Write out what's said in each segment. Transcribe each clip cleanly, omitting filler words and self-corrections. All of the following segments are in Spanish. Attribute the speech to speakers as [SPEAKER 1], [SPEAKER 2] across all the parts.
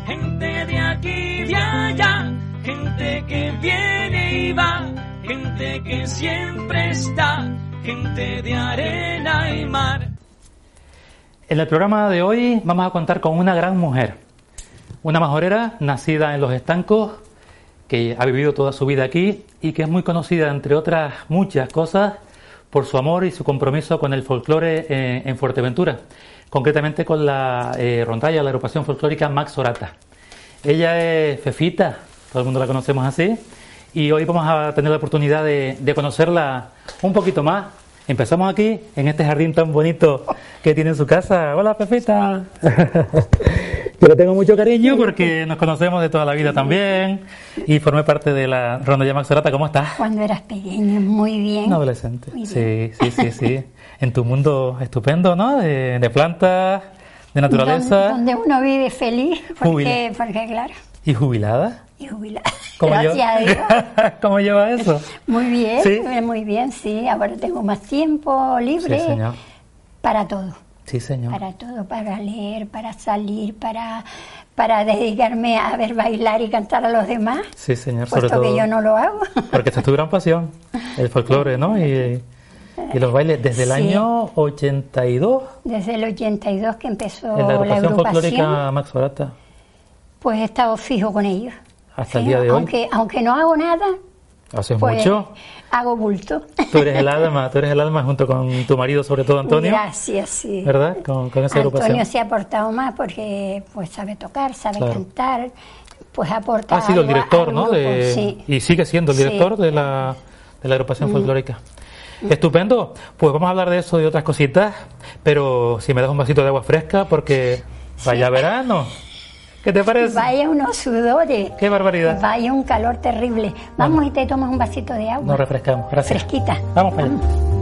[SPEAKER 1] gente de aquí y de allá, gente que viene y va, gente que siempre está, gente de arena y mar.
[SPEAKER 2] En el programa de hoy vamos a contar con una gran mujer, una majorera nacida en Los Estancos, que ha vivido toda su vida aquí y que es muy conocida, entre otras muchas cosas, por su amor y su compromiso con el folclore en Fuerteventura, concretamente con la rondalla, la agrupación folclórica Max Orata. Ella es Fefita, todo el mundo la conocemos así, y hoy vamos a tener la oportunidad de conocerla un poquito más. Empezamos aquí, en este jardín tan bonito que tiene en su casa. Hola, Fefita. Yo le tengo mucho cariño porque nos conocemos de toda la vida también y formé parte de la rondalla Max Orata. ¿Cómo estás?
[SPEAKER 3] Cuando eras pequeño, muy bien.
[SPEAKER 2] Un adolescente.
[SPEAKER 3] Muy bien.
[SPEAKER 2] Sí. En tu mundo estupendo, ¿no? De plantas, de naturaleza.
[SPEAKER 3] Donde uno vive feliz, porque claro.
[SPEAKER 2] ¿Y jubilada?
[SPEAKER 3] Y jubilada.
[SPEAKER 2] ¿Cómo
[SPEAKER 3] Gracias a Dios.
[SPEAKER 2] ¿Cómo lleva eso?
[SPEAKER 3] Muy bien,
[SPEAKER 2] ¿Sí?
[SPEAKER 3] muy bien, sí. Ahora tengo más tiempo libre.
[SPEAKER 2] Sí, señor.
[SPEAKER 3] Para todo.
[SPEAKER 2] Sí, señor.
[SPEAKER 3] Para todo, para leer, para salir, para dedicarme a ver bailar y cantar a los demás.
[SPEAKER 2] Sí, señor.
[SPEAKER 3] Puesto
[SPEAKER 2] sobre todo
[SPEAKER 3] que yo no lo hago.
[SPEAKER 2] Porque esta es tu gran pasión, el folclore, ¿no? Y los bailes desde el año 82.
[SPEAKER 3] Desde el 82 que empezó
[SPEAKER 2] en la
[SPEAKER 3] la
[SPEAKER 2] agrupación folclórica
[SPEAKER 3] agrupación,
[SPEAKER 2] Max Orata.
[SPEAKER 3] pues he estado fijo con ellos.
[SPEAKER 2] Hasta el día de hoy.
[SPEAKER 3] Aunque no hago nada,
[SPEAKER 2] ¿Haces
[SPEAKER 3] pues
[SPEAKER 2] mucho?
[SPEAKER 3] hago bulto.
[SPEAKER 2] Tú eres el alma junto con tu marido, sobre todo Antonio.
[SPEAKER 3] Gracias, sí.
[SPEAKER 2] ¿Verdad? Con esa agrupación.
[SPEAKER 3] Antonio se ha aportado más porque pues sabe tocar, sabe
[SPEAKER 2] Claro.
[SPEAKER 3] cantar, pues aporta.
[SPEAKER 2] Ha sido el director,
[SPEAKER 3] al
[SPEAKER 2] ¿no?
[SPEAKER 3] grupo, sí.
[SPEAKER 2] Y sigue siendo el director
[SPEAKER 3] Sí.
[SPEAKER 2] de la agrupación folclórica. Estupendo. Pues vamos a hablar de eso y de otras cositas, pero si me das un vasito de agua fresca, porque vaya verano. ¿Qué te parece?
[SPEAKER 3] Vaya unos sudores.
[SPEAKER 2] ¡Qué barbaridad!
[SPEAKER 3] Vaya un calor terrible. Vamos
[SPEAKER 2] Bueno.
[SPEAKER 3] y te tomas un vasito de agua.
[SPEAKER 2] Nos refrescamos. Gracias.
[SPEAKER 3] Fresquita.
[SPEAKER 2] Vamos para allá.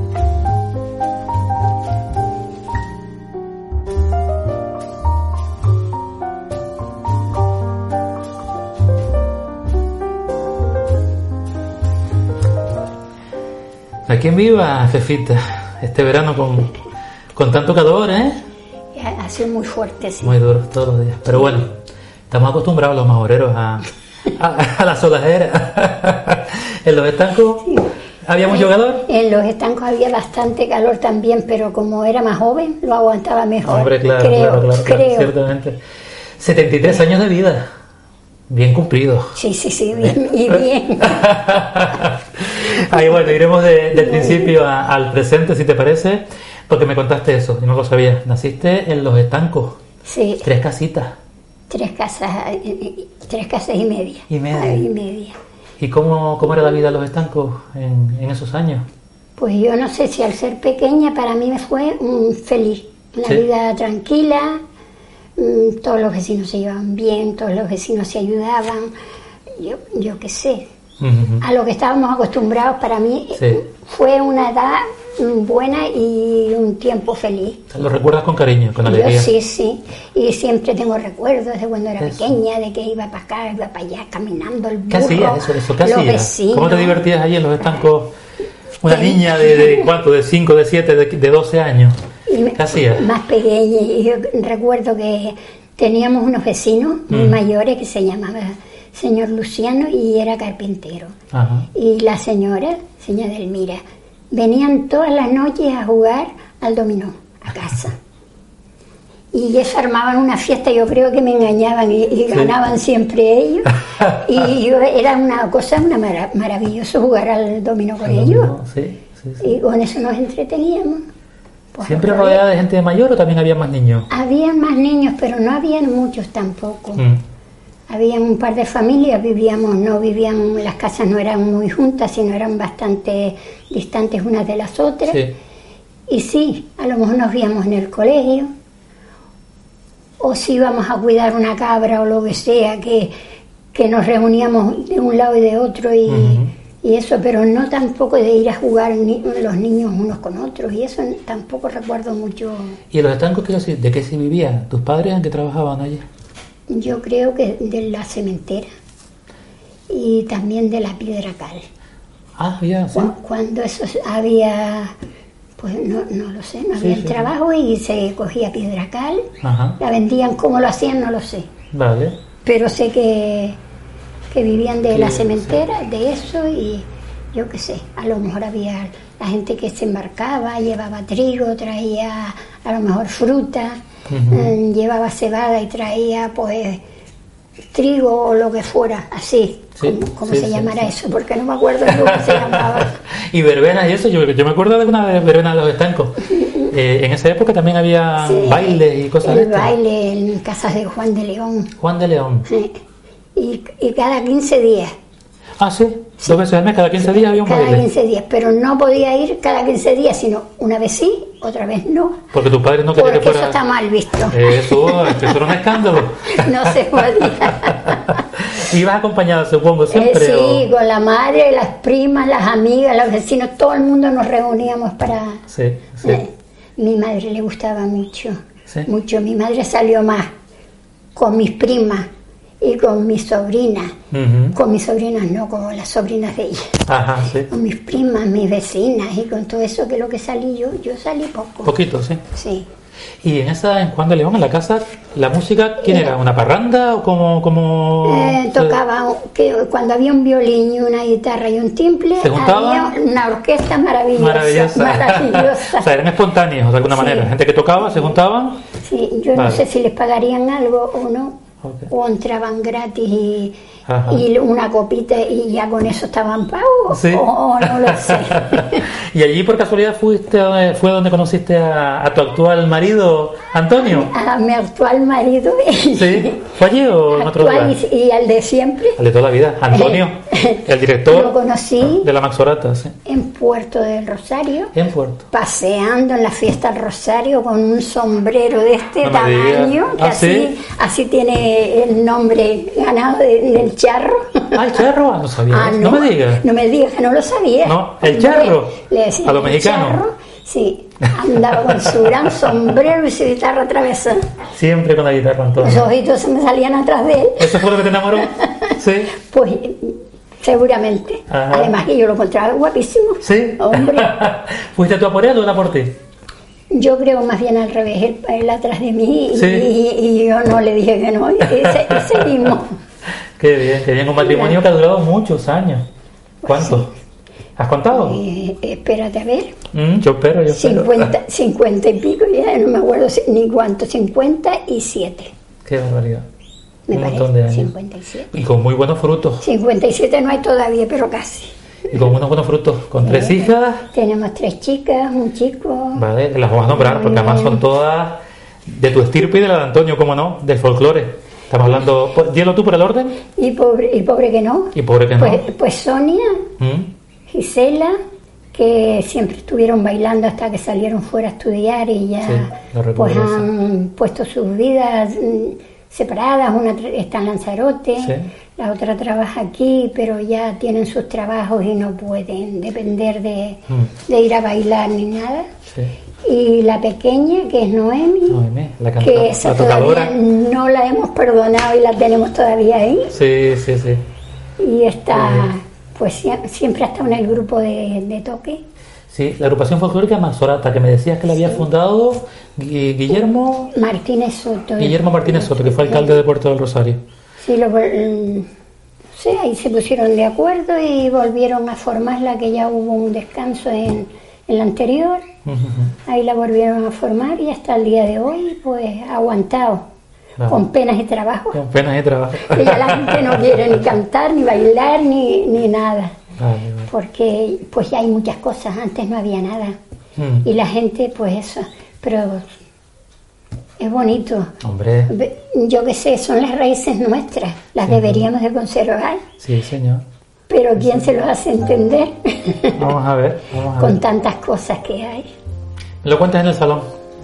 [SPEAKER 2] ¿A quién viva, Fefita? Este verano con tanto calor, ¿eh?
[SPEAKER 3] Ha sido muy fuerte, sí.
[SPEAKER 2] Muy duro todos los días. Pero bueno, estamos acostumbrados los majoreros a la sudadera. En Los Estancos había mucho calor.
[SPEAKER 3] En Los Estancos había bastante calor también, pero como era más joven, lo aguantaba mejor.
[SPEAKER 2] Hombre, claro,
[SPEAKER 3] creo.
[SPEAKER 2] ciertamente. 73 años de vida. Bien cumplido.
[SPEAKER 3] Sí, bien, y bien.
[SPEAKER 2] Ahí bueno, iremos del principio al presente, si te parece, porque me contaste eso, yo no lo sabía. Naciste en Los Estancos.
[SPEAKER 3] Sí.
[SPEAKER 2] 3 casitas.
[SPEAKER 3] 3 casas y media.
[SPEAKER 2] Y media.
[SPEAKER 3] Y media.
[SPEAKER 2] ¿Y cómo era la vida en Los Estancos en esos años?
[SPEAKER 3] Pues yo no sé si al ser pequeña para mí me fue feliz. Una
[SPEAKER 2] Sí.
[SPEAKER 3] vida tranquila, todos los vecinos se llevaban bien, todos los vecinos se ayudaban. Yo qué sé.
[SPEAKER 2] Ujú.
[SPEAKER 3] A lo que estábamos acostumbrados para mí
[SPEAKER 2] Sí.
[SPEAKER 3] fue una edad buena y un tiempo feliz.
[SPEAKER 2] ¿Lo recuerdas con cariño, con alegría?
[SPEAKER 3] Yo sí, y siempre tengo recuerdos de cuando era
[SPEAKER 2] Eso.
[SPEAKER 3] pequeña, de que iba para acá, iba para allá, caminando el burro.
[SPEAKER 2] ¿Qué hacías eso? ¿Qué
[SPEAKER 3] los
[SPEAKER 2] hacías?
[SPEAKER 3] vecinos.
[SPEAKER 2] ¿Cómo te divertías allí en Los Estancos? Una niña de ¿cuánto? ¿De 5, de 7, de 12 años? ¿Qué hacías?
[SPEAKER 3] Más pequeña, y yo recuerdo que teníamos unos vecinos muy mayores que se llamaba señor Luciano y era carpintero.
[SPEAKER 2] Ajá.
[SPEAKER 3] Y la señora Delmira, venían todas las noches a jugar al dominó, a casa. Y eso armaban una fiesta, yo creo que me engañaban y ganaban siempre ellos. Y era una cosa maravilloso jugar al dominó con ellos.
[SPEAKER 2] Sí.
[SPEAKER 3] Y con eso nos entreteníamos. Pues
[SPEAKER 2] ¿Siempre
[SPEAKER 3] había-
[SPEAKER 2] rodeada de gente mayor o también había más niños?
[SPEAKER 3] Habían más niños, pero no habían muchos tampoco.
[SPEAKER 2] Mm.
[SPEAKER 3] Habían un par de familias, las casas no eran muy juntas, sino eran bastante distantes unas de las otras.
[SPEAKER 2] Sí.
[SPEAKER 3] Y sí, a lo mejor nos víamos en el colegio, o si íbamos a cuidar una cabra o lo que sea, que nos reuníamos de un lado y de otro y eso, pero no tampoco de ir a jugar los niños unos con otros, y eso tampoco recuerdo mucho.
[SPEAKER 2] ¿Y en Los Estancos de qué se vivían? ¿Tus padres en qué trabajaban allí?
[SPEAKER 3] Yo creo que de la cementera y también de la piedra cal.
[SPEAKER 2] Ah, ya, sí.
[SPEAKER 3] Cuando eso había, pues no lo sé, no había
[SPEAKER 2] Sí.
[SPEAKER 3] trabajo y se cogía piedra cal,
[SPEAKER 2] Ajá.
[SPEAKER 3] la vendían, cómo lo hacían no lo sé.
[SPEAKER 2] Vale.
[SPEAKER 3] pero sé que vivían de la sementera, de eso, y yo qué sé, a lo mejor había la gente que se embarcaba, llevaba trigo, traía a lo mejor fruta, llevaba cebada y traía pues trigo o lo que fuera, así, como se llamara eso, porque no me acuerdo cómo se llamaba.
[SPEAKER 2] Y verbenas y eso, yo me acuerdo de una verbena de los estancos. En esa época también había bailes y cosas de
[SPEAKER 3] El baile en casas de Juan de León.
[SPEAKER 2] Juan de León.
[SPEAKER 3] Sí. Y cada 15 días.
[SPEAKER 2] Ah, sí, 2 veces al mes, cada 15 días había un baile.
[SPEAKER 3] Cada 15 días, pero no podía ir cada 15 días, sino una vez sí, otra vez no.
[SPEAKER 2] Porque tu padre no quería que fuera...
[SPEAKER 3] Porque eso está mal visto.
[SPEAKER 2] Eso era un escándalo.
[SPEAKER 3] No se podía.
[SPEAKER 2] ¿Ibas acompañada, supongo, siempre?
[SPEAKER 3] Sí, con la madre, las primas, las amigas, los vecinos, todo el mundo nos reuníamos para...
[SPEAKER 2] Sí.
[SPEAKER 3] Mi madre le gustaba mucho,
[SPEAKER 2] ¿Sí?
[SPEAKER 3] mucho. Mi madre salió más con mis primas y con mis sobrinas. Con mis sobrinas no, con las sobrinas de ella.
[SPEAKER 2] Ajá, sí.
[SPEAKER 3] Con mis primas, mis vecinas y con todo eso, que es lo que salí yo salí poco.
[SPEAKER 2] Poquito, sí.
[SPEAKER 3] Sí.
[SPEAKER 2] Y en Juan de León, en la casa, la música, ¿quién era? ¿Una parranda o como
[SPEAKER 3] tocaba, que cuando había un violín y una guitarra y un timple, había una orquesta maravillosa.
[SPEAKER 2] O sea, eran espontáneos de alguna manera, gente que tocaba, se juntaban.
[SPEAKER 3] Sí, yo no sé si les pagarían algo o no, o entraban gratis y una copita y ya con eso estaban pagos, o no lo sé.
[SPEAKER 2] ¿Y allí por casualidad fue donde conociste a tu actual marido, Antonio?
[SPEAKER 3] A mi actual marido.
[SPEAKER 2] ¿Sí? ¿Fue allí o en otro lugar?
[SPEAKER 3] Y al de siempre.
[SPEAKER 2] Al de toda la vida, Antonio, el director.
[SPEAKER 3] Lo conocí
[SPEAKER 2] de la Maxorata, sí.
[SPEAKER 3] En Puerto del Rosario.
[SPEAKER 2] En Puerto.
[SPEAKER 3] Paseando en la fiesta del Rosario con un sombrero de este tamaño, que así tiene el nombre ganado del charro.
[SPEAKER 2] Ah, el charro, no sabía. No me digas.
[SPEAKER 3] No me digas que no lo sabía.
[SPEAKER 2] No, el charro.
[SPEAKER 3] Le decían
[SPEAKER 2] a los mexicanos.
[SPEAKER 3] Sí, andaba con su gran sombrero y su guitarra atravesada.
[SPEAKER 2] Siempre con la guitarra, Antonio.
[SPEAKER 3] Los ojitos se me salían atrás de él.
[SPEAKER 2] ¿Eso fue lo que te enamoró? Sí.
[SPEAKER 3] Pues seguramente. Ajá. Además que yo lo encontraba guapísimo.
[SPEAKER 2] Sí.
[SPEAKER 3] Hombre.
[SPEAKER 2] ¿Fuiste tú a por él o él a por ti?
[SPEAKER 3] Yo creo más bien al revés, él atrás de mí
[SPEAKER 2] y
[SPEAKER 3] yo no le dije que no, y seguimos.
[SPEAKER 2] Qué bien, un matrimonio que ha durado muchos años. ¿Cuánto? Sí. ¿Has contado?
[SPEAKER 3] Espérate a ver.
[SPEAKER 2] Yo espero.
[SPEAKER 3] 50 y pico, ya no me acuerdo ni cuánto, 57.
[SPEAKER 2] Qué barbaridad.
[SPEAKER 3] Un
[SPEAKER 2] montón de años.
[SPEAKER 3] 57.
[SPEAKER 2] Y con muy buenos frutos.
[SPEAKER 3] 57 no hay todavía, pero casi.
[SPEAKER 2] Y con unos buenos frutos, con 3 hijas.
[SPEAKER 3] Tenemos 3 chicas, un chico.
[SPEAKER 2] Vale, las vamos a nombrar porque además son todas de tu estirpe y de la de Antonio, ¿cómo no? Del folclore. Estamos hablando, dilo tú por el orden.
[SPEAKER 3] Y pobre que no.
[SPEAKER 2] Y pobre que no.
[SPEAKER 3] Pues Sonia, Gisela, que siempre estuvieron bailando hasta que salieron fuera a estudiar y ya pues han puesto sus vidas separadas. Una está en Lanzarote, la otra trabaja aquí, pero ya tienen sus trabajos y no pueden depender de ir a bailar ni nada. Sí. Y la pequeña, que es Noemi,
[SPEAKER 2] la cantante,
[SPEAKER 3] que esa todavía no la hemos perdonado y la tenemos todavía ahí.
[SPEAKER 2] Sí.
[SPEAKER 3] Y está, pues siempre ha estado en el grupo de toque.
[SPEAKER 2] Sí, la agrupación folclórica Maxorata, que me decías que la había fundado Guillermo
[SPEAKER 3] Martínez Soto.
[SPEAKER 2] Guillermo Martínez Soto, que fue alcalde de Puerto del Rosario.
[SPEAKER 3] Sí, ahí se pusieron de acuerdo y volvieron a formarla, que ya hubo un descanso en la anterior. Ahí la volvieron a formar y hasta el día de hoy pues ha aguantado. Con penas y trabajo.
[SPEAKER 2] Con penas y trabajo.
[SPEAKER 3] Que ya la gente no quiere ni cantar, ni bailar, ni nada. Porque pues ya hay muchas cosas, antes no había nada. Y la gente pues eso, pero es bonito.
[SPEAKER 2] Hombre.
[SPEAKER 3] Yo qué sé, son las raíces nuestras, las deberíamos de conservar.
[SPEAKER 2] Sí, señor.
[SPEAKER 3] Pero ¿quién se los hace entender?
[SPEAKER 2] Vamos a ver.
[SPEAKER 3] Con tantas cosas que hay.
[SPEAKER 2] ¿Me lo cuentas en el salón?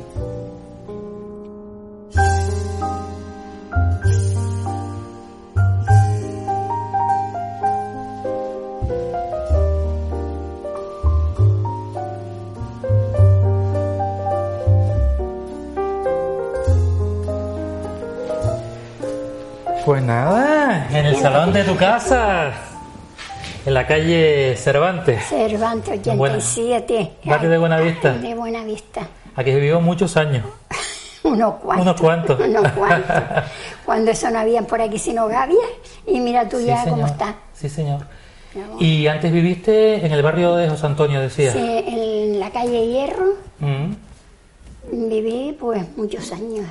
[SPEAKER 2] Pues nada, en el salón de tu casa. En la calle Cervantes.
[SPEAKER 3] Cervantes 87.
[SPEAKER 2] Barrio de Buenavista.
[SPEAKER 3] De Buenavista.
[SPEAKER 2] Aquí vivió muchos años.
[SPEAKER 3] Unos cuantos. cuando eso no había por aquí sino gavias, y mira tú
[SPEAKER 2] Sí,
[SPEAKER 3] ya
[SPEAKER 2] señor.
[SPEAKER 3] cómo está.
[SPEAKER 2] Sí, señor.
[SPEAKER 3] No.
[SPEAKER 2] Y antes viviste en el barrio de José Antonio, decías.
[SPEAKER 3] Sí, en la calle Hierro
[SPEAKER 2] Mm,
[SPEAKER 3] viví pues muchos años.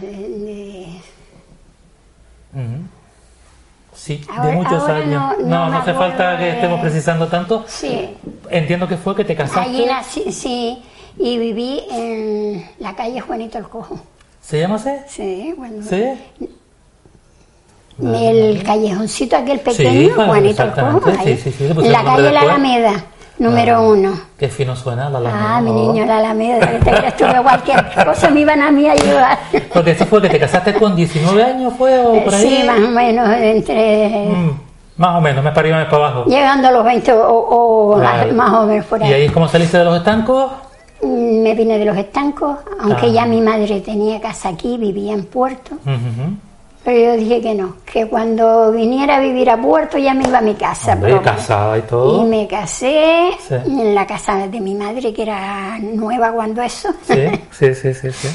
[SPEAKER 2] mm. Sí, de
[SPEAKER 3] Ahora-
[SPEAKER 2] muchos
[SPEAKER 3] ahora
[SPEAKER 2] años.
[SPEAKER 3] no me
[SPEAKER 2] hace
[SPEAKER 3] acuerdo
[SPEAKER 2] falta que
[SPEAKER 3] de-
[SPEAKER 2] estemos precisando tanto.
[SPEAKER 3] Sí,
[SPEAKER 2] Entiendo que fue que te casaste.
[SPEAKER 3] allí nací, sí, y viví en la calle Juanito el Cojo.
[SPEAKER 2] ¿Se llama así?
[SPEAKER 3] Sí, bueno.
[SPEAKER 2] ¿Sí?
[SPEAKER 3] El callejoncito aquel pequeño,
[SPEAKER 2] Sí, claro,
[SPEAKER 3] Juanito el Cojo,
[SPEAKER 2] exactamente,
[SPEAKER 3] ahí,
[SPEAKER 2] sí, sí, sí, pues
[SPEAKER 3] en la
[SPEAKER 2] el nombre
[SPEAKER 3] calle La
[SPEAKER 2] después.
[SPEAKER 3] Alameda, número 1.
[SPEAKER 2] Qué fino suena la Alameda.
[SPEAKER 3] Ah, mi
[SPEAKER 2] Oh.
[SPEAKER 3] niño, la Alameda, que te crees tú que cualquier cosa me iban a mí a ayudar.
[SPEAKER 2] Porque eso fue que te casaste con 19 años, ¿fue? ¿O por ahí?
[SPEAKER 3] Sí, más o menos, entre
[SPEAKER 2] Más o menos, me para arriba, me para abajo.
[SPEAKER 3] llegando a los 20 o
[SPEAKER 2] Vale.
[SPEAKER 3] más o menos por
[SPEAKER 2] ¿Y
[SPEAKER 3] ahí.
[SPEAKER 2] ahí cómo saliste de los estancos?
[SPEAKER 3] Me vine de los estancos, aunque
[SPEAKER 2] Ah.
[SPEAKER 3] ya mi madre tenía casa aquí, vivía en Puerto.
[SPEAKER 2] Ujú.
[SPEAKER 3] Pero yo dije que no, que cuando viniera a vivir a Puerto ya me iba a mi casa.
[SPEAKER 2] Hombre,
[SPEAKER 3] propia.
[SPEAKER 2] casada y todo.
[SPEAKER 3] Y me casé
[SPEAKER 2] Sí.
[SPEAKER 3] en la casa de mi madre, que era nueva cuando eso.
[SPEAKER 2] Sí, sí.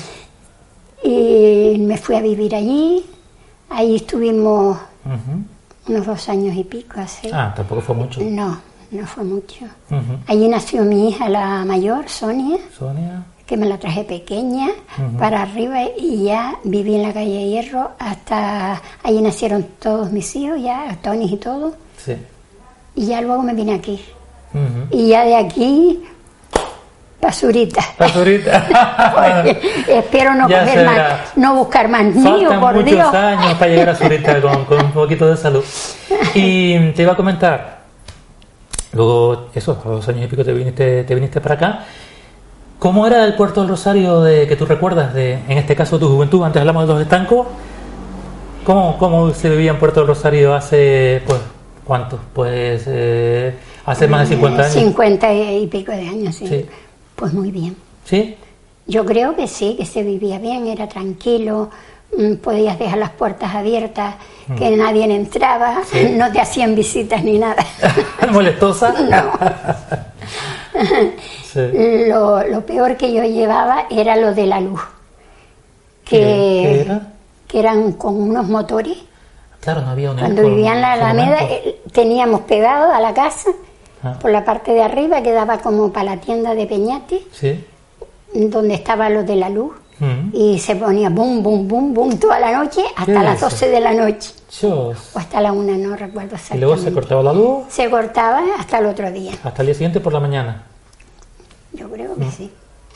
[SPEAKER 3] Y me fui a vivir allí. Ahí estuvimos
[SPEAKER 2] Ujú.
[SPEAKER 3] unos 2 años y pico así.
[SPEAKER 2] Ah, tampoco fue mucho.
[SPEAKER 3] No fue mucho.
[SPEAKER 2] Ujú.
[SPEAKER 3] Allí nació mi hija, la mayor, Sonia,
[SPEAKER 2] Sonia.
[SPEAKER 3] que me la traje pequeña para arriba, y ya viví en la calle Hierro hasta... Allí nacieron todos mis hijos, ya, Tony y todo.
[SPEAKER 2] Sí.
[SPEAKER 3] Y ya luego me vine aquí.
[SPEAKER 2] Ujú.
[SPEAKER 3] Y ya de aquí, basurita.
[SPEAKER 2] Basurita.
[SPEAKER 3] Porque espero no
[SPEAKER 2] Ya
[SPEAKER 3] coger
[SPEAKER 2] se
[SPEAKER 3] más,
[SPEAKER 2] verá.
[SPEAKER 3] no buscar más niños,
[SPEAKER 2] Faltan
[SPEAKER 3] por
[SPEAKER 2] muchos
[SPEAKER 3] Dios.
[SPEAKER 2] años para llegar a Zurita con un poquito de salud. Y te iba a comentar, luego, eso, a 2 años y pico te viniste para acá. ¿Cómo era el Puerto del Rosario que tú recuerdas, en este caso tu juventud? Antes hablamos de los estancos. ¿Cómo se vivía en Puerto del Rosario hace, pues, cuánto? Pues, hace más de 50 años.
[SPEAKER 3] 50 y pico de años, sí.
[SPEAKER 2] Sí.
[SPEAKER 3] Pues muy bien.
[SPEAKER 2] ¿Sí?
[SPEAKER 3] Yo creo que sí, que se vivía bien, era tranquilo, podías dejar las puertas abiertas, que nadie entraba,
[SPEAKER 2] Sí.
[SPEAKER 3] no te hacían visitas ni nada.
[SPEAKER 2] ¿Molestosa?
[SPEAKER 3] No.
[SPEAKER 2] Sí.
[SPEAKER 3] Lo peor que yo llevaba era lo de la luz,
[SPEAKER 2] ¿Qué era?
[SPEAKER 3] que eran con unos motores.
[SPEAKER 2] Claro, no había un
[SPEAKER 3] Cuando
[SPEAKER 2] eco
[SPEAKER 3] vivía en la
[SPEAKER 2] ese
[SPEAKER 3] Alameda,
[SPEAKER 2] momento.
[SPEAKER 3] teníamos pegado a la casa,
[SPEAKER 2] Ah.
[SPEAKER 3] por la parte de arriba, que daba como para la tienda de Peñate,
[SPEAKER 2] Sí.
[SPEAKER 3] donde estaba lo de la luz.
[SPEAKER 2] Mm.
[SPEAKER 3] Y se ponía bum, bum, bum, bum toda la noche hasta las
[SPEAKER 2] eso?
[SPEAKER 3] 12 de la noche.
[SPEAKER 2] Chos.
[SPEAKER 3] O hasta la 1, no recuerdo
[SPEAKER 2] Y
[SPEAKER 3] exactamente.
[SPEAKER 2] luego se cortaba la luz
[SPEAKER 3] Se cortaba hasta el otro día.
[SPEAKER 2] hasta el día siguiente por la mañana.
[SPEAKER 3] Yo creo que sí.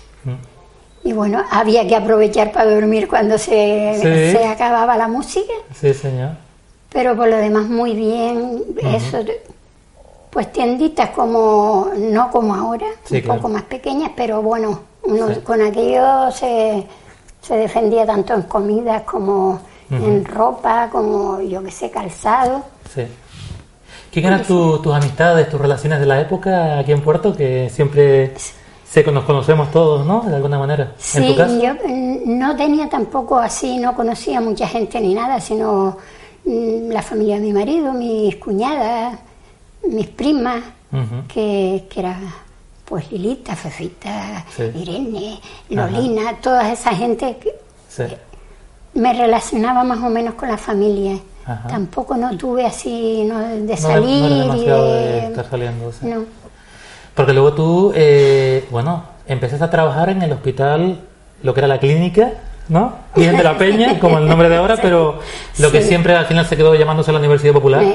[SPEAKER 2] Mm.
[SPEAKER 3] Y bueno, había que aprovechar para dormir cuando
[SPEAKER 2] Sí.
[SPEAKER 3] se acababa la música.
[SPEAKER 2] Sí, señor.
[SPEAKER 3] Pero por lo demás muy bien. Eso, pues tienditas como, no como ahora,
[SPEAKER 2] Sí,
[SPEAKER 3] un
[SPEAKER 2] claro.
[SPEAKER 3] poco más pequeñas, pero bueno, uno
[SPEAKER 2] Sí.
[SPEAKER 3] con aquello se defendía tanto en comidas como en ropa, como yo que sé, calzado.
[SPEAKER 2] Sí. ¿Quién eran tus amistades, tus relaciones de la época aquí en Puerto? Que siempre nos conocemos todos, ¿no? De alguna manera. ¿En
[SPEAKER 3] Sí,
[SPEAKER 2] tu caso?
[SPEAKER 3] yo no tenía tampoco así, no conocía mucha gente ni nada, sino la familia de mi marido, mis cuñadas, mis primas,
[SPEAKER 2] Ujú.
[SPEAKER 3] que era pues Lilita, Fefita,
[SPEAKER 2] Sí.
[SPEAKER 3] Irene, Lolina, toda esa gente que
[SPEAKER 2] Sí.
[SPEAKER 3] me relacionaba más o menos con la familia.
[SPEAKER 2] Ajá.
[SPEAKER 3] Tampoco no tuve así de
[SPEAKER 2] No
[SPEAKER 3] salir
[SPEAKER 2] era
[SPEAKER 3] y
[SPEAKER 2] demasiado de
[SPEAKER 3] de...
[SPEAKER 2] estar saliendo. Sí.
[SPEAKER 3] No.
[SPEAKER 2] Porque luego tú, empezaste a trabajar en el hospital, lo que era la clínica, ¿no? Virgen de la Peña, como el nombre de ahora, pero lo que
[SPEAKER 3] Sí.
[SPEAKER 2] siempre al final se quedó llamándose la Universidad Popular.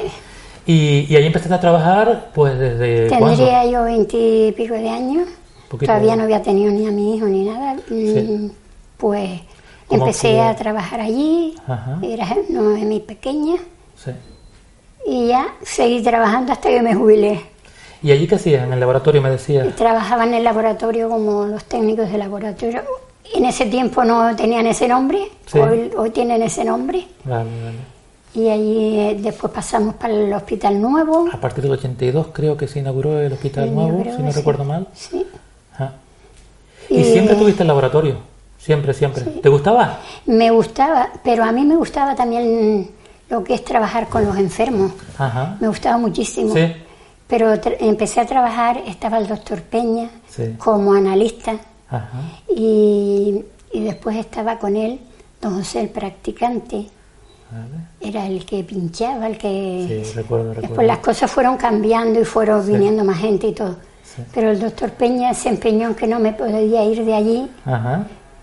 [SPEAKER 2] Y ahí empezaste a trabajar, pues, ¿desde
[SPEAKER 3] Tendría
[SPEAKER 2] cuándo?
[SPEAKER 3] yo 20 y pico de años,
[SPEAKER 2] Poquito.
[SPEAKER 3] todavía no había tenido ni a mi hijo ni nada.
[SPEAKER 2] Sí.
[SPEAKER 3] Pues
[SPEAKER 2] ¿Cómo
[SPEAKER 3] empecé
[SPEAKER 2] fue?
[SPEAKER 3] a trabajar allí,
[SPEAKER 2] Ajá.
[SPEAKER 3] era mi pequeña,
[SPEAKER 2] Sí.
[SPEAKER 3] y ya seguí trabajando hasta que me jubilé.
[SPEAKER 2] ¿Y allí qué hacías? En el laboratorio me decías.
[SPEAKER 3] Trabajaba en el laboratorio como los técnicos de laboratorio. En ese tiempo no tenían ese nombre,
[SPEAKER 2] Sí.
[SPEAKER 3] hoy tienen ese nombre.
[SPEAKER 2] Vale.
[SPEAKER 3] Y allí después pasamos para el hospital nuevo.
[SPEAKER 2] A partir del 82 creo que se inauguró el hospital
[SPEAKER 3] Yo
[SPEAKER 2] nuevo,
[SPEAKER 3] creo
[SPEAKER 2] si no
[SPEAKER 3] que sí.
[SPEAKER 2] recuerdo mal.
[SPEAKER 3] Sí.
[SPEAKER 2] Ajá. ¿Y siempre tuviste el laboratorio? Siempre. ¿Te gustaba?
[SPEAKER 3] Me gustaba, pero a mí me gustaba también lo que es trabajar con los enfermos.
[SPEAKER 2] Ajá.
[SPEAKER 3] Me gustaba muchísimo.
[SPEAKER 2] Sí.
[SPEAKER 3] Pero empecé a trabajar, estaba el doctor Peña
[SPEAKER 2] Sí.
[SPEAKER 3] como analista
[SPEAKER 2] Ajá.
[SPEAKER 3] y después estaba con él don José el practicante Era el que pinchaba, el que...
[SPEAKER 2] Sí, recuerdo.
[SPEAKER 3] Después las cosas fueron cambiando y fueron viniendo más gente y todo.
[SPEAKER 2] Sí.
[SPEAKER 3] Pero el doctor Peña se empeñó en que no me podía ir de allí.
[SPEAKER 2] Ajá.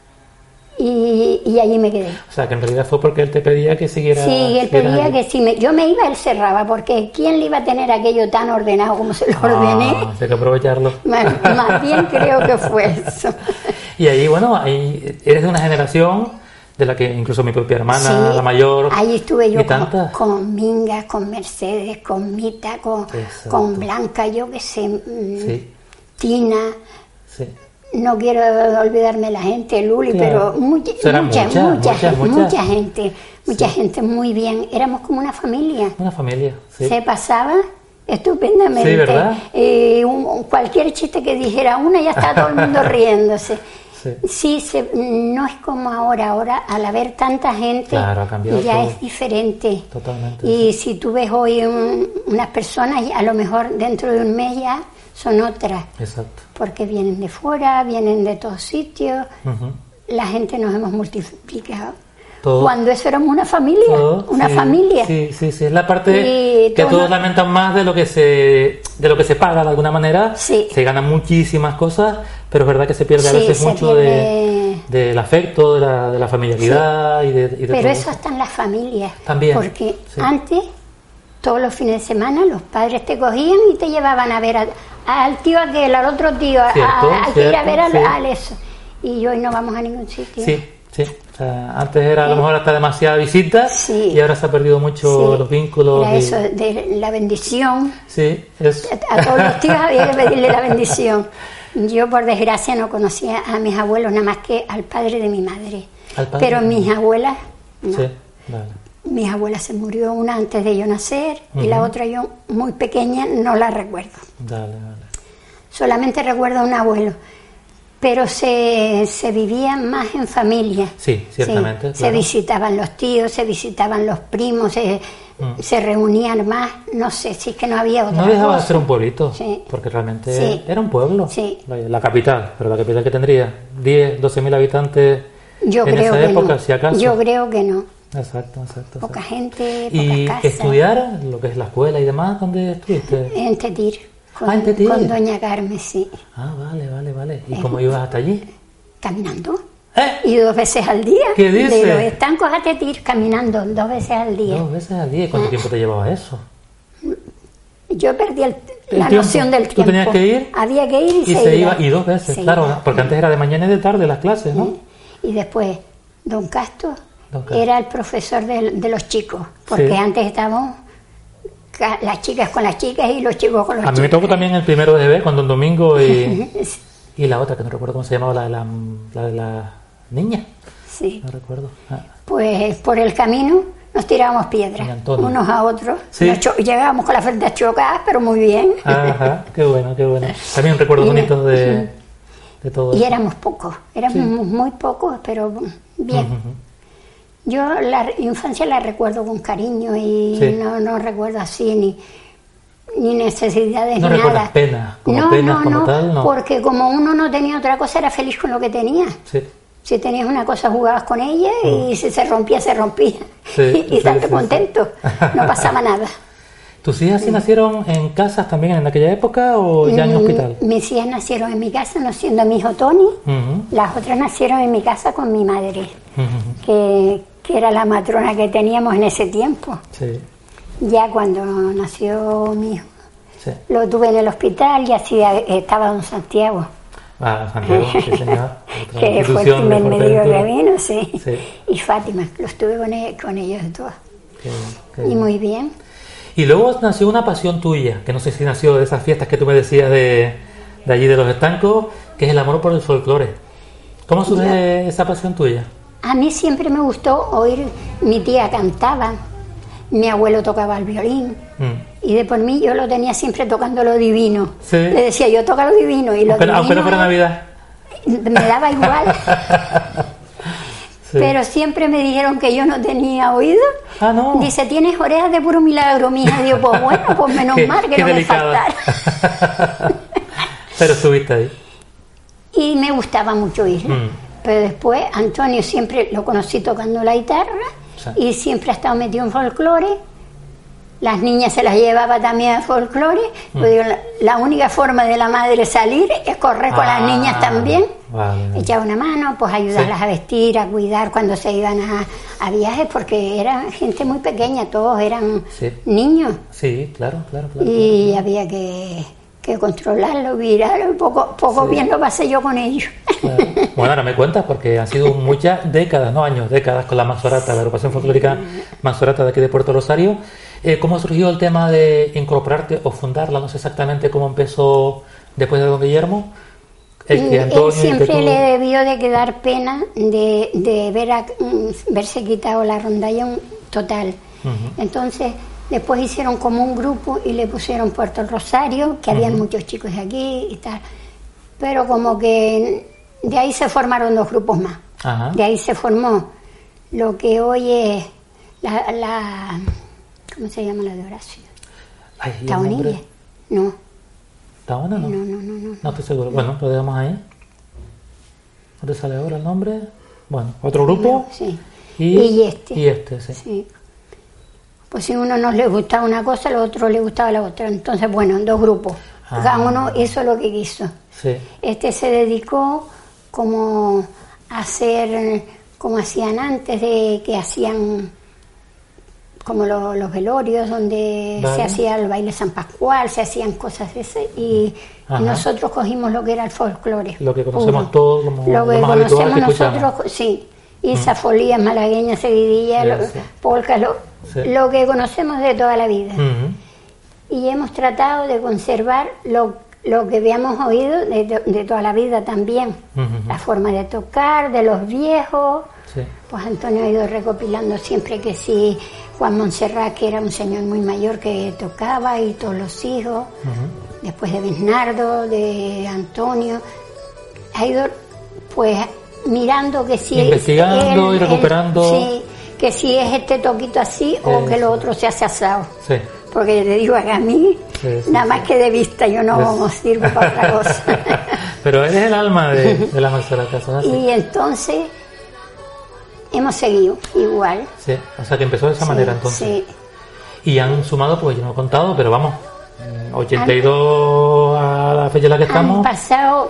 [SPEAKER 3] Y allí me quedé.
[SPEAKER 2] O sea, que en realidad fue porque él te pedía que siguieras.
[SPEAKER 3] Sí, él pedía que si yo me iba, él cerraba, porque ¿quién le iba a tener aquello tan ordenado como se lo ordené?
[SPEAKER 2] Hay que aprovecharlo.
[SPEAKER 3] Más bien creo que fue eso.
[SPEAKER 2] Y ahí, bueno, ahí eres de una generación de la que incluso mi propia hermana, la mayor...
[SPEAKER 3] Ahí estuve yo
[SPEAKER 2] con
[SPEAKER 3] Minga, con Mercedes, con Mita, con Blanca, yo qué sé, Tina...
[SPEAKER 2] Sí.
[SPEAKER 3] No quiero olvidarme la gente, Luli,
[SPEAKER 2] claro.
[SPEAKER 3] pero mucha gente muy bien. Éramos como una familia.
[SPEAKER 2] Una familia, sí.
[SPEAKER 3] Se pasaba estupendamente.
[SPEAKER 2] Sí, ¿verdad?
[SPEAKER 3] Cualquier chiste que dijera una ya está todo el mundo riéndose.
[SPEAKER 2] Sí,
[SPEAKER 3] no es como ahora al haber tanta gente,
[SPEAKER 2] claro, ha cambiado
[SPEAKER 3] ya
[SPEAKER 2] todo.
[SPEAKER 3] es diferente.
[SPEAKER 2] Totalmente.
[SPEAKER 3] Y si tú ves hoy unas personas, a lo mejor dentro de un mes ya son otras.
[SPEAKER 2] Exacto.
[SPEAKER 3] Porque vienen de fuera, vienen de todos sitios. La gente nos hemos multiplicado.
[SPEAKER 2] Todo.
[SPEAKER 3] Cuando eso éramos una familia, familia.
[SPEAKER 2] Sí, es la parte que todos lamentan más de lo que se paga de alguna manera.
[SPEAKER 3] Sí.
[SPEAKER 2] Se ganan muchísimas cosas, pero es verdad que se pierde a veces mucho del afecto, de la familiaridad y de
[SPEAKER 3] pero
[SPEAKER 2] todo
[SPEAKER 3] eso está en las familias.
[SPEAKER 2] También.
[SPEAKER 3] Porque antes, todos los fines de semana, los padres te cogían y te llevaban a ver al tío aquel, al otro tío, hay que ir a ver al eso. Y hoy no vamos a ningún sitio.
[SPEAKER 2] Sí. O sea, antes era a lo mejor hasta demasiada visita y ahora se ha perdido mucho los vínculos.
[SPEAKER 3] Era eso de la bendición.
[SPEAKER 2] Sí, eso.
[SPEAKER 3] A todos los tíos había que pedirle la bendición. Yo, por desgracia, no conocía a mis abuelos nada más que al padre de mi madre. Pero mis abuelas, no.
[SPEAKER 2] Sí, vale.
[SPEAKER 3] Mis abuelas se murió, una antes de yo nacer y la otra yo muy pequeña, no la recuerdo.
[SPEAKER 2] Vale.
[SPEAKER 3] Solamente recuerdo a un abuelo. Pero se vivía más en familia.
[SPEAKER 2] Sí, ciertamente.
[SPEAKER 3] Sí. Claro. Se visitaban los tíos, se visitaban los primos, se reunían más. No sé, si es que no había otra cosa.
[SPEAKER 2] No dejaba de ser un pueblito, porque realmente era un pueblo.
[SPEAKER 3] Sí.
[SPEAKER 2] La capital, pero la capital que tendría 10, 12.000 habitantes en esa época, si acaso.
[SPEAKER 3] Yo creo que no.
[SPEAKER 2] Exacto.
[SPEAKER 3] Poca gente,
[SPEAKER 2] ¿Y
[SPEAKER 3] pocas casas.
[SPEAKER 2] estudiar lo que es la escuela y demás? ¿Dónde estuviste?
[SPEAKER 3] En Tetir.
[SPEAKER 2] ¿En Tetir?
[SPEAKER 3] Con doña Carmen, sí.
[SPEAKER 2] Ah, vale. ¿Y cómo ibas hasta allí?
[SPEAKER 3] Caminando. Y 2 veces al día.
[SPEAKER 2] ¿Qué dices?
[SPEAKER 3] De los estancos a Tetir, caminando 2 veces al día.
[SPEAKER 2] 2 veces al día. ¿Cuánto tiempo te llevaba eso?
[SPEAKER 3] Yo perdí la noción del tiempo.
[SPEAKER 2] ¿Tú tenías que ir?
[SPEAKER 3] Había que ir y
[SPEAKER 2] se iba. Y 2 veces, claro, porque antes era de mañana y de tarde las clases, ¿no?
[SPEAKER 3] Y después, don Castro era el profesor de los chicos, porque antes estábamos las chicas con las chicas y los chicos con los chicos.
[SPEAKER 2] A mí me tocó también el primero de GB con don Domingo y la otra, que no recuerdo cómo se llamaba, la de la niña.
[SPEAKER 3] Sí.
[SPEAKER 2] No recuerdo.
[SPEAKER 3] Pues por el camino nos tirábamos piedras, unos a otros.
[SPEAKER 2] ¿Sí?
[SPEAKER 3] Llegábamos con las frentes chocadas, pero muy bien.
[SPEAKER 2] Ajá, qué bueno. También recuerdos bonitos de todo eso.
[SPEAKER 3] Y éramos pocos, muy pocos, pero bien. Yo la infancia la recuerdo con cariño y no recuerdo así ni necesidades
[SPEAKER 2] ni
[SPEAKER 3] nada.
[SPEAKER 2] ¿No penas como tal? No,
[SPEAKER 3] porque como uno no tenía otra cosa, era feliz con lo que tenía.
[SPEAKER 2] Sí.
[SPEAKER 3] Si tenías una cosa, jugabas con ella y si se rompía, se rompía.
[SPEAKER 2] Sí,
[SPEAKER 3] y estate contento, no pasaba nada.
[SPEAKER 2] ¿Tus hijas sí nacieron en casas también en aquella época o ya en hospital?
[SPEAKER 3] Mis hijas nacieron en mi casa, no siendo mi hijo Tony. Las otras nacieron en mi casa con mi madre, que era la matrona que teníamos en ese tiempo.
[SPEAKER 2] Sí.
[SPEAKER 3] Ya cuando nació mi hijo, lo tuve en el hospital y así estaba don Santiago.
[SPEAKER 2] Santiago, sí señor.
[SPEAKER 3] Que fue el primer médico que vino, sí. Y Fátima, los tuve con ellos todos. Y muy bien.
[SPEAKER 2] Y luego nació una pasión tuya, que no sé si nació de esas fiestas que tú me decías de allí de los estancos, que es el amor por el folclore. ¿Cómo surge esa pasión tuya?
[SPEAKER 3] A mí siempre me gustó oír, mi tía cantaba, mi abuelo tocaba el violín, y de por mí yo lo tenía siempre tocando lo divino.
[SPEAKER 2] ¿Sí?
[SPEAKER 3] Le decía, yo toco lo divino, y lo divino...
[SPEAKER 2] Aunque no fuera Navidad.
[SPEAKER 3] Me daba igual. Pero siempre me dijeron que yo no tenía oído.
[SPEAKER 2] No.
[SPEAKER 3] Dice, tienes orejas de puro milagro, mija. Digo, pues bueno, pues menos mal que no delicada. Me faltara.
[SPEAKER 2] Pero estuviste ahí.
[SPEAKER 3] Y me gustaba mucho oírlo. Pero después, Antonio siempre lo conocí tocando la guitarra
[SPEAKER 2] Sí.
[SPEAKER 3] Y siempre ha estado metido en folclore. Las niñas se las llevaba también a folclore. Pues digo, la única forma de la madre salir es correr con las niñas también.
[SPEAKER 2] Vale.
[SPEAKER 3] Echar una mano, pues ayudarlas a vestir, a cuidar cuando se iban a viajes, porque eran gente muy pequeña, todos eran niños.
[SPEAKER 2] Sí, claro.
[SPEAKER 3] Y había que controlarlo, virarlo, y poco bien lo pasé yo con ellos.
[SPEAKER 2] Claro. Bueno, ahora me cuentas, porque han sido muchas décadas, no años, décadas con la Mansorata, la agrupación folclórica Mansorata de aquí de Puerto Rosario. ¿Cómo surgió el tema de incorporarte o fundarla? No sé exactamente cómo empezó después de don Guillermo.
[SPEAKER 3] Él siempre le debió de quedar pena de verse quitado la rondalla total. Entonces, después hicieron como un grupo y le pusieron Puerto Rosario, que habían muchos chicos de aquí y tal. Pero como que de ahí se formaron 2 grupos más. Ajá. De ahí se formó lo que hoy es la ¿cómo se llama la de Horacio? ¿Taonilla? No.
[SPEAKER 2] ¿Taona no?
[SPEAKER 3] No.
[SPEAKER 2] No estoy seguro. Bueno, lo dejamos ahí. ¿No te sale ahora el nombre? Bueno, otro grupo.
[SPEAKER 3] Sí.
[SPEAKER 2] Y este,
[SPEAKER 3] sí. Pues si uno no le gustaba una cosa, al otro le gustaba la otra. Entonces, bueno, 2 grupos. Cada uno hizo lo que quiso.
[SPEAKER 2] Sí.
[SPEAKER 3] Este se dedicó como a hacer, como hacían antes, de que hacían como los velorios, donde se hacía el baile San Pascual, se hacían cosas de ese, y nosotros cogimos lo que era el folclore.
[SPEAKER 2] Lo que conocemos todos como
[SPEAKER 3] lo que conocemos nosotros, sí. Isa, folías, malagueñas, seguidillas, polcas, lo que conocemos de toda la vida. Y hemos tratado de conservar lo que habíamos oído de toda la vida también. La forma de tocar, de los viejos.
[SPEAKER 2] Sí.
[SPEAKER 3] Pues Antonio ha ido recopilando siempre que sí. Juan Montserrat, que era un señor muy mayor que tocaba, y todos los hijos. Después de Bernardo, de Antonio. Ha ido pues mirando que sí,
[SPEAKER 2] investigando y recuperando.
[SPEAKER 3] Sí, que si es este toquito así o que lo otro se hace asado.
[SPEAKER 2] Sí.
[SPEAKER 3] Porque te digo que a mí, nada más que de vista, yo no sirvo para otra cosa.
[SPEAKER 2] Pero eres el alma de la Mansorata, ¿no?
[SPEAKER 3] Y entonces hemos seguido igual.
[SPEAKER 2] Sí, o sea que empezó de esa manera entonces.
[SPEAKER 3] Sí.
[SPEAKER 2] Y han sumado, pues yo no he contado, pero vamos, 82 a la fecha en la que estamos.
[SPEAKER 3] Han pasado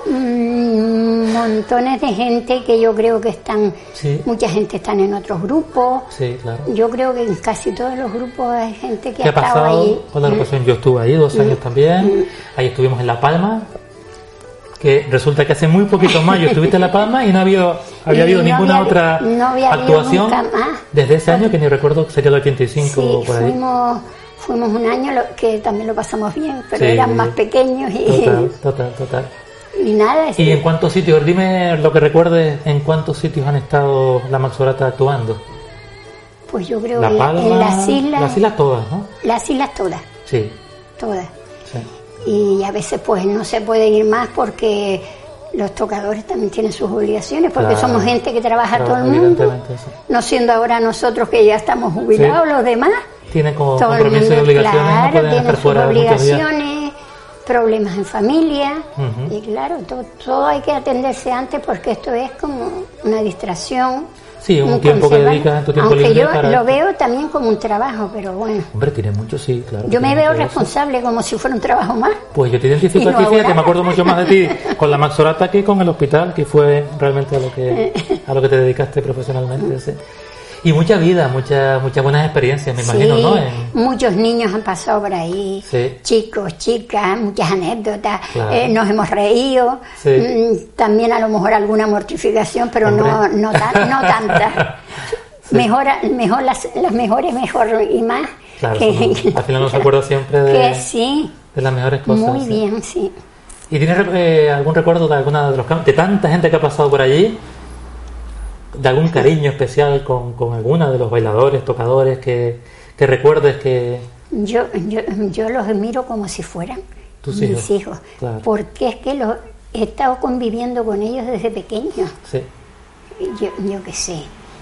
[SPEAKER 3] montones de gente que yo creo que están, mucha gente están en otros grupos.
[SPEAKER 2] Sí, claro.
[SPEAKER 3] Yo creo que en casi todos los grupos hay gente que ha
[SPEAKER 2] estado
[SPEAKER 3] pasado ahí.
[SPEAKER 2] Con la agrupación, yo estuve ahí 2 años también. Ahí estuvimos en La Palma, que resulta que hace muy poquito más yo estuviste en La Palma y no había habido ninguna otra actuación desde ese año, que ni recuerdo, sería el 85 por ahí.
[SPEAKER 3] Fuimos un año que también lo pasamos bien, pero eran más pequeños.
[SPEAKER 2] Total.
[SPEAKER 3] Y nada.
[SPEAKER 2] ¿Y en cuántos sitios? Dime lo que recuerdes, ¿en cuántos sitios han estado la Mansorata actuando?
[SPEAKER 3] Pues yo creo
[SPEAKER 2] que en
[SPEAKER 3] las islas...
[SPEAKER 2] Las islas todas, ¿no?
[SPEAKER 3] Las islas todas.
[SPEAKER 2] Sí.
[SPEAKER 3] Todas.
[SPEAKER 2] Sí.
[SPEAKER 3] Y a veces pues no se puede ir más porque los tocadores también tienen sus obligaciones, porque somos gente que trabaja todo el mundo. No siendo ahora nosotros que ya estamos jubilados, los demás.
[SPEAKER 2] Tienen como compromisos y obligaciones,
[SPEAKER 3] claro,
[SPEAKER 2] no pueden estar fuera
[SPEAKER 3] obligaciones, problemas en familia, y claro, todo hay que atenderse antes, porque esto es como una distracción.
[SPEAKER 2] Sí, un tiempo que dedicas en tu tiempo libre.
[SPEAKER 3] Aunque yo lo veo también como un trabajo, pero bueno.
[SPEAKER 2] Hombre, tiene mucho, sí, claro.
[SPEAKER 3] Yo me veo responsable como si fuera un trabajo más.
[SPEAKER 2] Pues yo te identifico a ti, fíjate, me acuerdo mucho más de ti con la Mansorata que con el hospital, que fue realmente a lo que te dedicaste profesionalmente. Sí. Y mucha vida, muchas buenas experiencias, me imagino, ¿no?
[SPEAKER 3] Muchos niños han pasado por ahí, chicos, chicas, muchas anécdotas, nos hemos reído, también a lo mejor alguna mortificación, pero no tanta. Mejor las mejores, mejor y más.
[SPEAKER 2] Claro, al final nos acuerda siempre de las mejores cosas.
[SPEAKER 3] Muy bien, sí.
[SPEAKER 2] ¿Y tienes algún recuerdo de alguna de tanta gente que ha pasado por allí? ¿De algún cariño especial con alguna de los bailadores, tocadores que recuerdes que...?
[SPEAKER 3] Yo los miro como si fueran mis hijos,
[SPEAKER 2] claro.
[SPEAKER 3] Porque es que he estado conviviendo con ellos desde pequeños.
[SPEAKER 2] Sí.
[SPEAKER 3] Yo qué sé.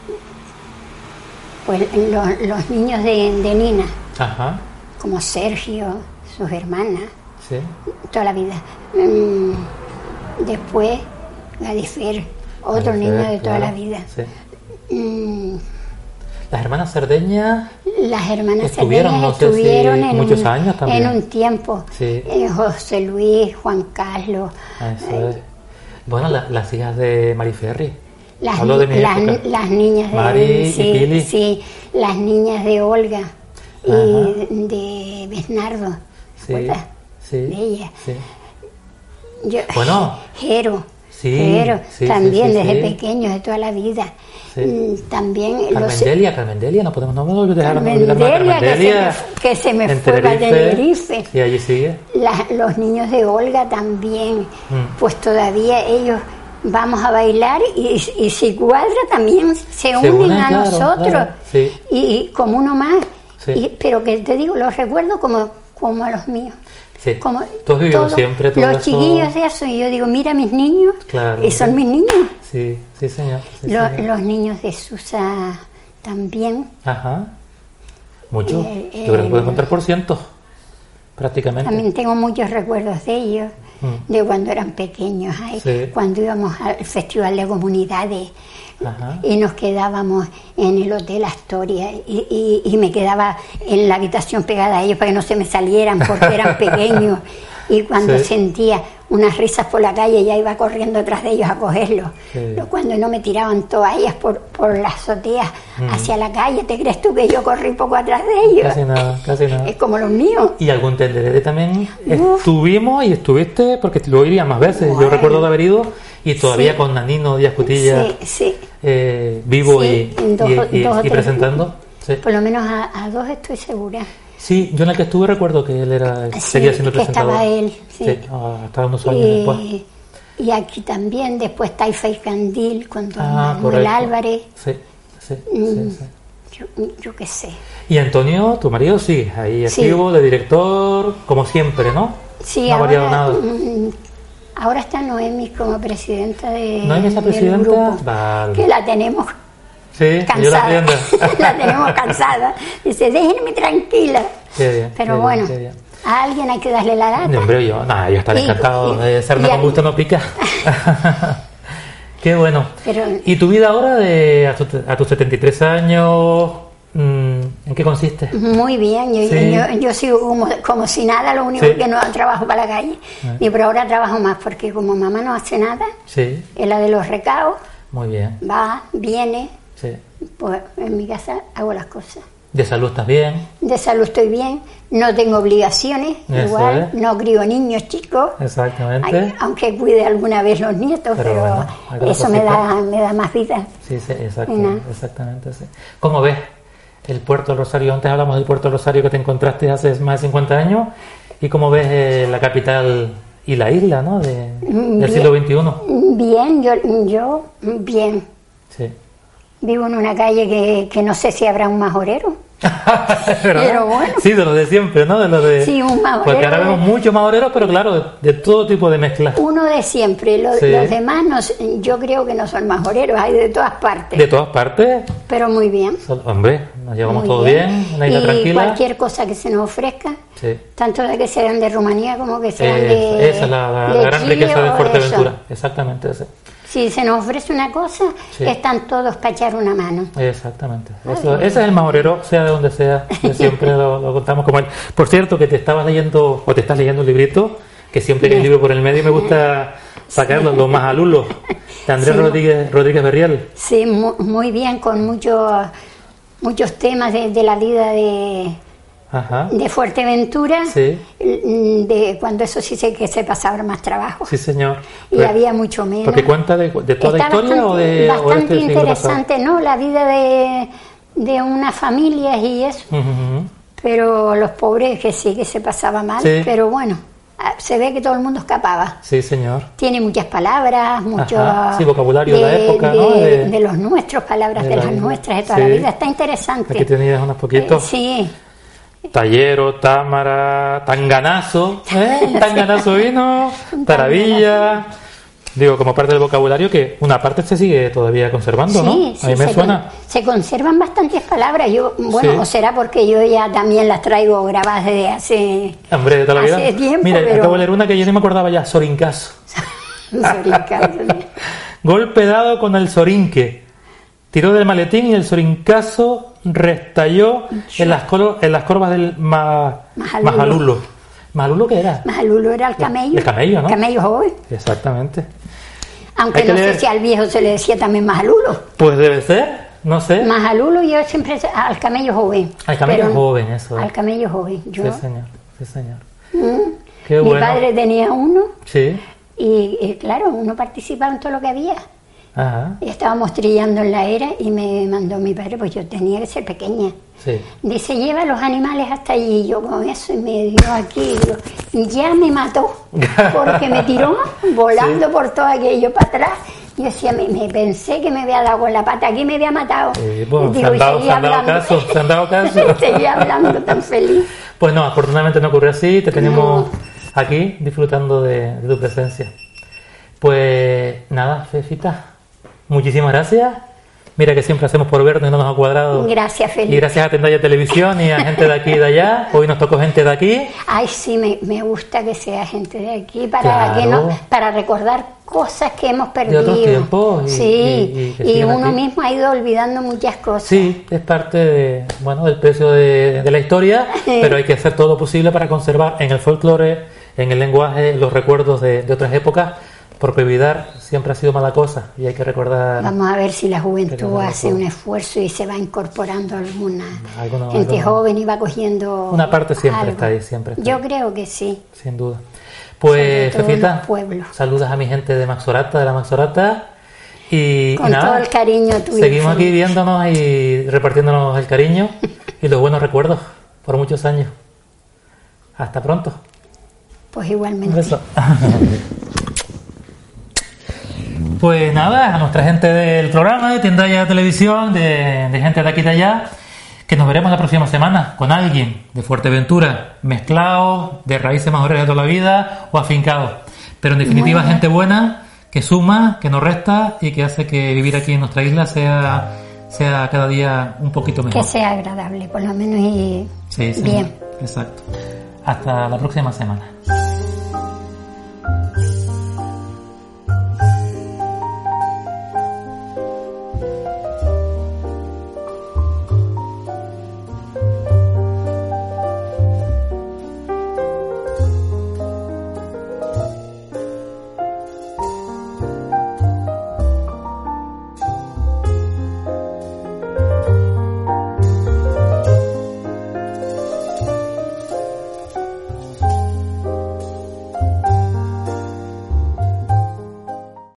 [SPEAKER 3] Pues los niños de Nina, como Sergio, sus hermanas, toda la vida. Después, Gadifer, otro niño de toda la vida.
[SPEAKER 2] Sí. Las hermanas Cerdeña...
[SPEAKER 3] Las hermanas
[SPEAKER 2] estuvieron,
[SPEAKER 3] Cerdeña
[SPEAKER 2] no sé si
[SPEAKER 3] estuvieron en
[SPEAKER 2] muchos años también.
[SPEAKER 3] En un tiempo.
[SPEAKER 2] Sí.
[SPEAKER 3] José Luis, Juan Carlos.
[SPEAKER 2] Eso es. Bueno, las hijas de Mari Ferri.
[SPEAKER 3] Las niñas de
[SPEAKER 2] Mari y Pili.
[SPEAKER 3] Sí, las niñas de Olga y de Bernardo.
[SPEAKER 2] Sí, sí,
[SPEAKER 3] de ella.
[SPEAKER 2] Sí.
[SPEAKER 3] Jero.
[SPEAKER 2] Sí,
[SPEAKER 3] Jero,
[SPEAKER 2] sí,
[SPEAKER 3] también
[SPEAKER 2] sí,
[SPEAKER 3] desde
[SPEAKER 2] sí.
[SPEAKER 3] pequeños, de toda la vida.
[SPEAKER 2] Sí.
[SPEAKER 3] También
[SPEAKER 2] Carmendelia, no podemos dejar
[SPEAKER 3] Carmendelia, que se me fue la de Tenerife.
[SPEAKER 2] Sí, allí sigue.
[SPEAKER 3] Los niños de Olga también, pues todavía ellos vamos a bailar y si cuadra también se unen a
[SPEAKER 2] claro,
[SPEAKER 3] nosotros,
[SPEAKER 2] claro, sí.
[SPEAKER 3] y como uno más,
[SPEAKER 2] Sí.
[SPEAKER 3] pero que te digo, los recuerdo como a los míos.
[SPEAKER 2] Sí.
[SPEAKER 3] Como
[SPEAKER 2] Tú has vivido siempre todo
[SPEAKER 3] los
[SPEAKER 2] eso.
[SPEAKER 3] chiquillos de eso, y yo digo, mira mis niños,
[SPEAKER 2] Claro.
[SPEAKER 3] y son mis niños.
[SPEAKER 2] Sí, sí, señor. Sí, señor.
[SPEAKER 3] Los niños de Susa también.
[SPEAKER 2] Ajá. Mucho. Yo creo que puedes contar por cientos, prácticamente.
[SPEAKER 3] También tengo muchos recuerdos de ellos, de cuando eran pequeños,
[SPEAKER 2] Sí.
[SPEAKER 3] cuando íbamos al Festival de Comunidades.
[SPEAKER 2] Ajá.
[SPEAKER 3] Y nos quedábamos en el Hotel Astoria y me quedaba en la habitación pegada a ellos para que no se me salieran porque eran pequeños, y cuando
[SPEAKER 2] Sí.
[SPEAKER 3] sentía unas risas por la calle ya iba corriendo atrás de ellos a cogerlos.
[SPEAKER 2] Sí.
[SPEAKER 3] Cuando no me tiraban toallas por las azoteas hacia la calle, ¿te crees tú que yo corrí poco atrás de ellos?
[SPEAKER 2] Casi nada, casi nada.
[SPEAKER 3] Es como los míos.
[SPEAKER 2] Y algún tenderete también estuvimos y estuviste, porque lo iría más veces. Yo recuerdo de haber ido y todavía
[SPEAKER 3] Sí.
[SPEAKER 2] con Nanino Díaz Cutilla
[SPEAKER 3] Sí.
[SPEAKER 2] vivo
[SPEAKER 3] Sí,
[SPEAKER 2] y
[SPEAKER 3] dos o tres.
[SPEAKER 2] presentando. Sí.
[SPEAKER 3] Por lo menos a dos estoy segura.
[SPEAKER 2] Sí, yo en el que estuve recuerdo que él seguía siendo
[SPEAKER 3] que
[SPEAKER 2] presentador.
[SPEAKER 3] estaba él, sí.
[SPEAKER 2] Hasta unos años después.
[SPEAKER 3] Y aquí también, después Taifa y Candil, con don Manuel
[SPEAKER 2] correcto.
[SPEAKER 3] Álvarez.
[SPEAKER 2] Sí, sí, sí.
[SPEAKER 3] Yo qué sé.
[SPEAKER 2] Y Antonio, tu marido, sigue ahí activo, de director, como siempre, ¿no?
[SPEAKER 3] Sí,
[SPEAKER 2] no ha variado nada.
[SPEAKER 3] Ahora está Noemi como presidenta
[SPEAKER 2] ¿Noemi es la presidenta?
[SPEAKER 3] del grupo,
[SPEAKER 2] Vale.
[SPEAKER 3] que la tenemos
[SPEAKER 2] Sí,
[SPEAKER 3] cansada.
[SPEAKER 2] yo la entiendo.
[SPEAKER 3] La tenemos cansada. Dice, déjenme tranquila.
[SPEAKER 2] Qué bien,
[SPEAKER 3] Pero
[SPEAKER 2] qué
[SPEAKER 3] bueno,
[SPEAKER 2] bien, qué bien.
[SPEAKER 3] a alguien hay que darle la lata.
[SPEAKER 2] No, hombre, yo estaré encantado de ser con gusto no pica. Qué bueno.
[SPEAKER 3] Pero,
[SPEAKER 2] ¿Y tu vida ahora, a tus 73 años, en qué consiste?
[SPEAKER 3] muy bien, yo sigo como si nada, lo único que no trabajo para la calle. Y por ahora trabajo más, porque como mamá no hace nada,
[SPEAKER 2] Sí,
[SPEAKER 3] es la de los recados,
[SPEAKER 2] muy bien.
[SPEAKER 3] va, viene,
[SPEAKER 2] Sí.
[SPEAKER 3] pues en mi casa hago las cosas.
[SPEAKER 2] ¿De salud estás bien?
[SPEAKER 3] De salud estoy bien, no tengo obligaciones,
[SPEAKER 2] Eso
[SPEAKER 3] igual,
[SPEAKER 2] es.
[SPEAKER 3] no crío niños chicos,
[SPEAKER 2] Exactamente.
[SPEAKER 3] aunque cuide alguna vez los nietos, pero
[SPEAKER 2] bueno, alguna
[SPEAKER 3] eso me
[SPEAKER 2] cosita.
[SPEAKER 3] da más vida.
[SPEAKER 2] Sí, sí,
[SPEAKER 3] Una.
[SPEAKER 2] exactamente. Sí. ¿Cómo ves el Puerto del Rosario? Antes hablamos del Puerto del Rosario que te encontraste hace más de 50 años. ¿Y cómo ves la capital y la isla, ¿no? del siglo XXI?
[SPEAKER 3] Bien, yo bien.
[SPEAKER 2] Sí.
[SPEAKER 3] Vivo en una calle que no sé si habrá un majorero.
[SPEAKER 2] ¿Verdad?
[SPEAKER 3] Pero bueno.
[SPEAKER 2] Sí, de lo de siempre, ¿no? De lo de...
[SPEAKER 3] Sí, un majorero.
[SPEAKER 2] Porque ahora vemos muchos majoreros, pero claro, de todo tipo de mezclas.
[SPEAKER 3] Uno de siempre,
[SPEAKER 2] Sí.
[SPEAKER 3] los demás yo creo que no son majoreros, hay de todas partes.
[SPEAKER 2] De todas partes.
[SPEAKER 3] Pero muy bien.
[SPEAKER 2] Hombre, nos llevamos
[SPEAKER 3] Muy
[SPEAKER 2] todo bien, una isla
[SPEAKER 3] y
[SPEAKER 2] tranquila.
[SPEAKER 3] cualquier cosa que se nos ofrezca,
[SPEAKER 2] Sí.
[SPEAKER 3] tanto de que sean de Rumanía como que sean de
[SPEAKER 2] Esa es la
[SPEAKER 3] de
[SPEAKER 2] gran
[SPEAKER 3] Chile
[SPEAKER 2] riqueza de
[SPEAKER 3] o
[SPEAKER 2] Fuerteventura.
[SPEAKER 3] eso.
[SPEAKER 2] Exactamente, ese.
[SPEAKER 3] Si se nos ofrece una cosa,
[SPEAKER 2] Sí.
[SPEAKER 3] están todos para echar una mano.
[SPEAKER 2] Exactamente. Ese es el majorero, sea de donde sea. Que siempre lo contamos como él. Por cierto, que te estabas leyendo, o te estás leyendo un librito, que siempre que hay libro por el medio me gusta sacarlo, los más alulos, de Andrés
[SPEAKER 3] Sí.
[SPEAKER 2] Rodríguez Berriel.
[SPEAKER 3] Sí, muy bien, con muchos temas de la vida
[SPEAKER 2] Ajá.
[SPEAKER 3] de Fuerteventura,
[SPEAKER 2] Sí.
[SPEAKER 3] de cuando eso sí sé que se pasaba más trabajo.
[SPEAKER 2] Sí, señor.
[SPEAKER 3] Y había mucho menos.
[SPEAKER 2] Porque cuenta de toda la
[SPEAKER 3] Está
[SPEAKER 2] historia o de
[SPEAKER 3] bastante
[SPEAKER 2] siglo pasado?
[SPEAKER 3] interesante, ¿no? La vida de unas familias y eso.
[SPEAKER 2] Ujú.
[SPEAKER 3] Pero los pobres que sí que se pasaba mal,
[SPEAKER 2] Sí.
[SPEAKER 3] pero bueno, se ve que todo el mundo escapaba.
[SPEAKER 2] Sí, señor.
[SPEAKER 3] Tiene muchas palabras, mucho
[SPEAKER 2] Ajá, sí, vocabulario de la época, ¿no?
[SPEAKER 3] de los nuestros, palabras de las
[SPEAKER 2] isla.
[SPEAKER 3] nuestras, de toda
[SPEAKER 2] Sí.
[SPEAKER 3] la vida. Está interesante.
[SPEAKER 2] Aquí tenías unos poquitos.
[SPEAKER 3] Sí,
[SPEAKER 2] Tallero, Támara, Tanganazo, Tanganazo vino, Taravilla. Digo, como parte del vocabulario que una parte se sigue todavía conservando, ¿no?
[SPEAKER 3] sí,
[SPEAKER 2] A mí me suena.
[SPEAKER 3] se conservan bastantes palabras. Bueno,
[SPEAKER 2] Sí.
[SPEAKER 3] o será porque yo ya también las traigo grabadas desde hace
[SPEAKER 2] Hombre, de toda la vida.
[SPEAKER 3] hace tiempo,
[SPEAKER 2] Mira,
[SPEAKER 3] pero
[SPEAKER 2] acabo de leer una que yo ni me acordaba ya, Sorincazo. Golpe dado con el sorinque. Tiró del maletín y el sorincazo restalló en las corvas del Majalulo. ¿Majalulo qué era?
[SPEAKER 3] Majalulo era el camello.
[SPEAKER 2] El camello, ¿no?
[SPEAKER 3] Camello joven.
[SPEAKER 2] Exactamente.
[SPEAKER 3] Aunque no sé si al viejo se le decía también Majalulo.
[SPEAKER 2] Pues debe ser, no sé.
[SPEAKER 3] Majalulo yo siempre al camello joven.
[SPEAKER 2] Al camello joven, eso.
[SPEAKER 3] Al camello joven. Yo.
[SPEAKER 2] Sí, señor. Sí, señor.
[SPEAKER 3] Qué bueno. Mi padre tenía uno.
[SPEAKER 2] Sí.
[SPEAKER 3] Y claro, uno participaba en todo lo que había.
[SPEAKER 2] Ajá.
[SPEAKER 3] Y estábamos trillando en la era y me mandó mi padre, pues yo tenía que ser pequeña.
[SPEAKER 2] Sí.
[SPEAKER 3] Dice, lleva los animales hasta allí. Y yo con eso y me dio aquí. Y ya me mató. Porque me tiró volando por todo aquello para atrás. Yo decía, me pensé que me había dado con la pata. Aquí me había matado.
[SPEAKER 2] Sí, bueno, se han dado caso.
[SPEAKER 3] Seguía hablando tan feliz.
[SPEAKER 2] Pues no, afortunadamente no ocurrió así. Te tenemos aquí disfrutando de tu presencia. Pues nada, Fefita. Muchísimas gracias. Mira que siempre hacemos por vernos y no nos ha cuadrado.
[SPEAKER 3] Gracias, Felipe.
[SPEAKER 2] Y gracias a Tendaya Televisión y a gente de aquí y de allá. Hoy nos tocó gente de aquí.
[SPEAKER 3] Ay, sí, me gusta que sea gente de aquí para recordar cosas que hemos perdido.
[SPEAKER 2] De otros tiempos.
[SPEAKER 3] Y uno mismo ha ido olvidando muchas cosas.
[SPEAKER 2] Sí, es parte del precio de la historia, pero hay que hacer todo lo posible para conservar en el folclore, en el lenguaje, los recuerdos de otras épocas. Porque olvidar siempre ha sido mala cosa y hay que recordar.
[SPEAKER 3] Vamos a ver si la juventud hace un esfuerzo y se va incorporando alguna gente joven y va cogiendo.
[SPEAKER 2] Una parte siempre está ahí, siempre.
[SPEAKER 3] Yo creo que sí.
[SPEAKER 2] Sin duda. Pues, Fefita,
[SPEAKER 3] saludas
[SPEAKER 2] a mi gente de Maxorata, de la Maxorata. Y
[SPEAKER 3] con todo el cariño tuyo.
[SPEAKER 2] Seguimos aquí viéndonos y repartiéndonos el cariño y los buenos recuerdos por muchos años. Hasta pronto.
[SPEAKER 3] Pues igualmente.
[SPEAKER 2] Un beso. Pues nada, a nuestra gente del programa de Tendaya Televisión, de gente de aquí y de allá, que nos veremos la próxima semana con alguien de Fuerteventura, mezclado, de raíces majoreras de toda la vida o afincados. Pero en definitiva, gente buena, que suma, que no resta y que hace que vivir aquí en nuestra isla sea cada día un poquito mejor.
[SPEAKER 3] Que sea agradable, por lo menos, y
[SPEAKER 2] sí,
[SPEAKER 3] bien.
[SPEAKER 2] Exacto. Hasta la próxima semana.